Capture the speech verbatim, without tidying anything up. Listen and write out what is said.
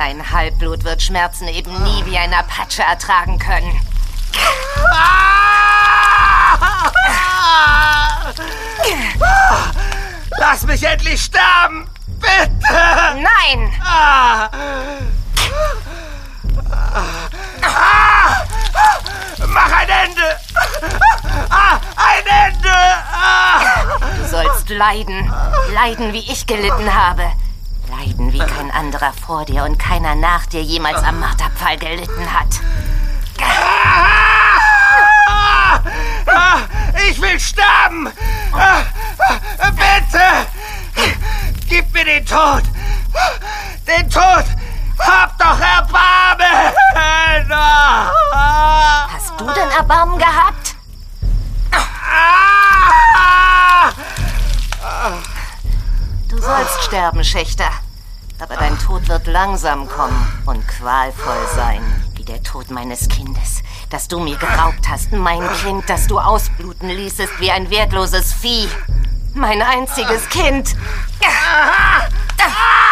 Ein Halbblut wird Schmerzen eben nie wie ein Apache ertragen können. Lass mich endlich sterben! Bitte! Nein! Ah. Ah. Mach ein Ende! Ah. Ein Ende! Ah. Du sollst leiden. Leiden, wie ich gelitten habe. Leiden, wie kein anderer vor dir und keiner nach dir jemals am Marterpfahl gelitten hat. Ich will sterben! Bitte! Gib mir den Tod! Den Tod! Hab doch Erbarmen! Hast du denn Erbarmen gehabt? Du sollst sterben, Schächter. Aber dein Tod wird langsam kommen und qualvoll sein, wie der Tod meines Kindes, das du mir geraubt hast. Mein Kind, das du ausbluten ließest wie ein wertloses Vieh. Mein einziges Kind. Ah! Ah!